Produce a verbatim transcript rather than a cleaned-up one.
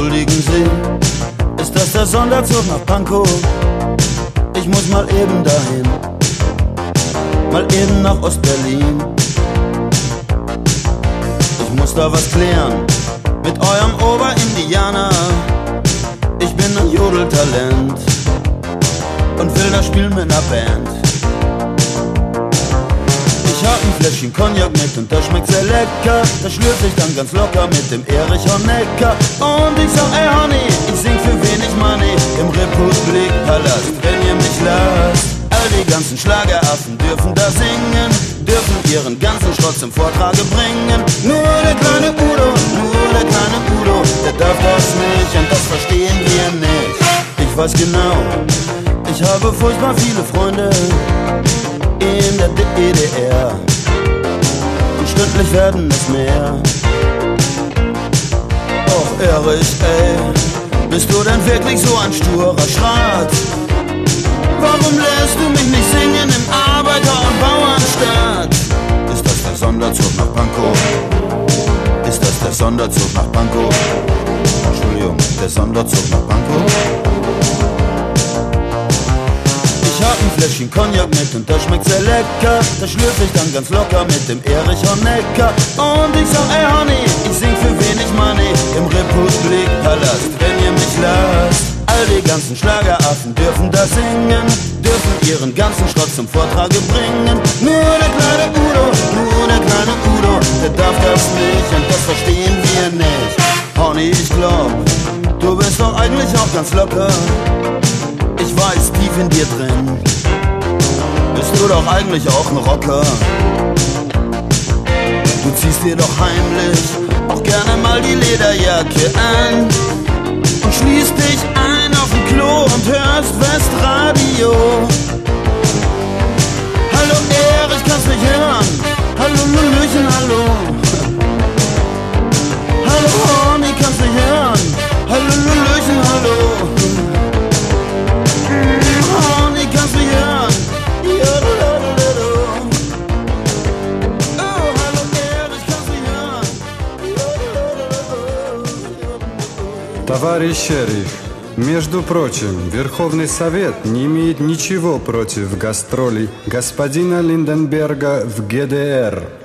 Entschuldigen Sie, ist das der Sonderzug nach Pankow? Ich muss mal eben dahin, mal eben nach Ostberlin. Ich muss da was klären mit eurem Oberindianer. Ich bin ein Jodeltalent und will das spielen mit ner Band. Ich hab ein Fläschchen Cognac mit und das schmeckt sehr lecker. Das schlürf ich dann ganz locker mit dem Erich Honecker. Und ich sag, ey Honey, ich sing für wenig Money im Republikpalast, wenn ihr mich lasst. All die ganzen Schlageraffen dürfen da singen, dürfen ihren ganzen Schrott zum Vortrage bringen. Nur der kleine Udo, nur der kleine Udo, der darf das nicht und das verstehen wir nicht. Ich weiß genau, ich habe furchtbar viele Freunde in der D D R und stündlich werden es mehr. Och Erich, ey, bist du denn wirklich so ein sturer Schrat? Warum lässt du mich nicht singen im Arbeiter- und Bauernstaat? Ist das der Sonderzug nach Pankow? Ist das der Sonderzug nach Pankow? Entschuldigung, der Sonderzug nach Pankow? Ich hab ein Fläschchen Cognac mit und das schmeckt sehr lecker. Das schlürf ich dann ganz locker mit dem Erich Honecker. Und ich sag, ey Honey, ich sing für wenig Money im Republikpalast, wenn ihr mich lasst. All die ganzen Schlageraffen dürfen da singen, dürfen ihren ganzen Schrott zum Vortrage bringen. Nur der kleine Udo, nur der kleine Udo, der darf das nicht und das verstehen wir nicht. Honey, ich glaub, du bist doch eigentlich auch ganz locker. Ich weiß, tief in dir drin bist du doch eigentlich auch ein Rocker. Du ziehst dir doch heimlich auch gerne mal die Lederjacke an und schließt dich ein auf dem Klo und hörst Westradio. Hallo Erich, kannst mich hören? Hallo Lulüchen, hallo. Hallo Horny, kannst mich hören? Hallo Lulüchen, hallo. Horny, kannst mich hören? Oh, hallo Erich, kannst mich hören? Товарищ шериф, между прочим, Верховный Совет не имеет ничего против гастролей господина Линденберга в ГДР.